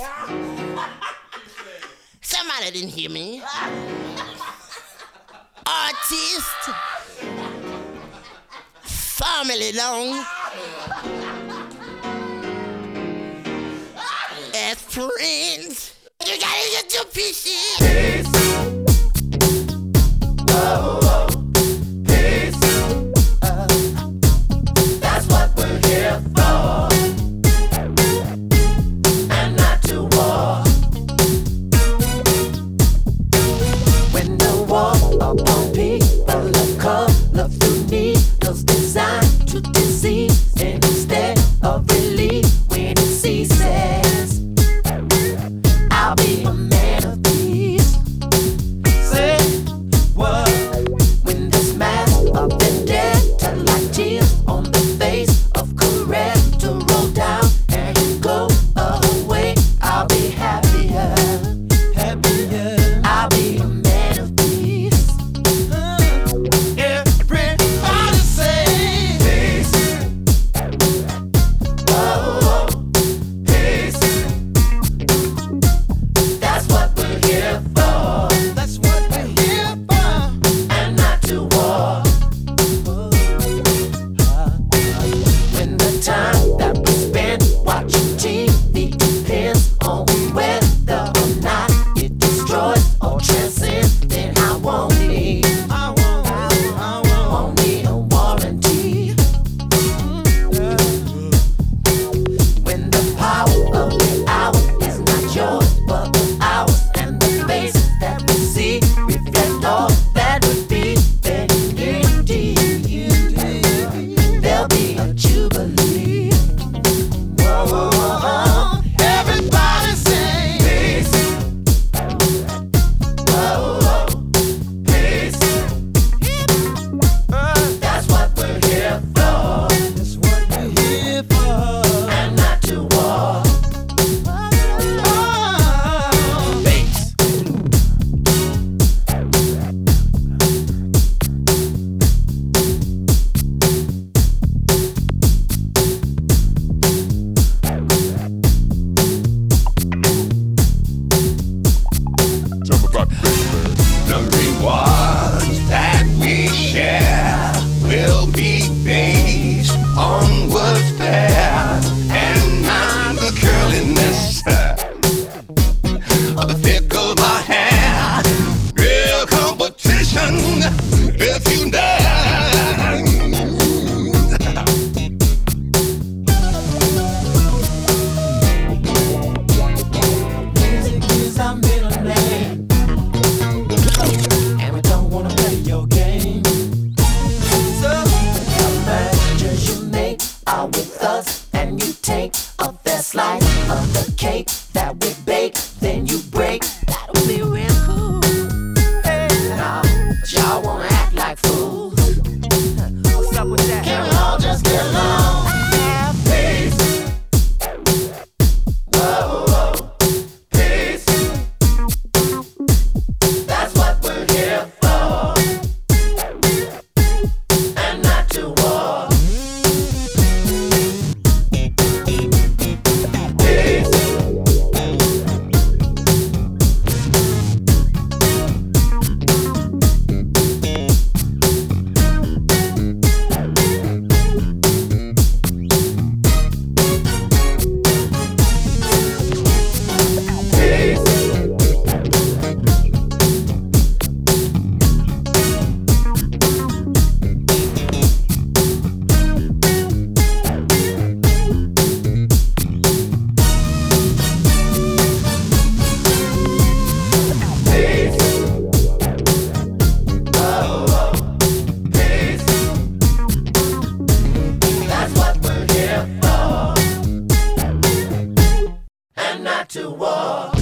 Somebody didn't hear me. Artist, formerly known as friends. You gotta get your pieces. Whoa, whoa, peace. That's what we're here for, and not to war. When the war upon people of color through needles designed to deceive, and instead of relief when it ceases, I'll be a man of peace. Say what? When this mass of vendetta like tears on the face of correct to roll down and you go away, I'll be happier, happier. I'll be a man of peace. Everybody say peace. Whoa, peace. That's what we're here for. That's what we're here for. And not to war. When the time that we spend watching TV depends on whether or not it destroys or transcends, then I won't need a warranty. When the power of the hour is not yours but the ours, and the faces that we see reflect all that would be, then indeed there'll be a jubilee. Whoa, whoa, whoa. Everybody say peace. Whoa, whoa, peace. That's what we're here for. That's what we're here for. And not to war. Peace. The rewards that we share will be based on what's fair, and not the curliness of the thick of my hair. Real competition if you dare. Music is our middle name, and we don't wanna play your game. So the mergers you make are with us, and you take a fair slice of the cake that we bake, then you break. That'll be real cool. Nah, but y'all wanna act like fools. What's up with that? Can we all just get along? Have peace. Whoa, whoa, peace. That's what we're here for, and not to war. Peace. That's what we're here for, and not to war.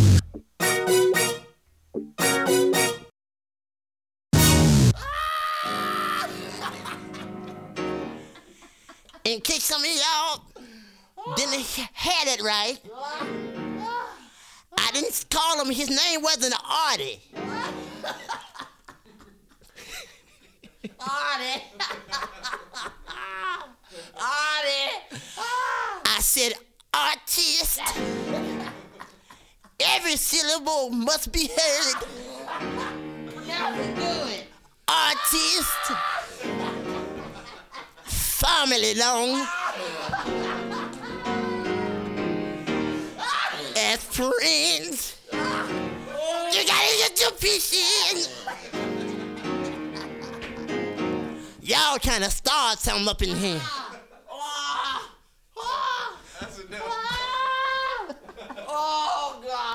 In case some of y'all didn't had it right, I didn't call him. His name wasn't Artie. Artie. Artie. I said artist, Every syllable must be heard. Artist, family long, as friends. You gotta get your piece in. Y'all kind of start something up in here.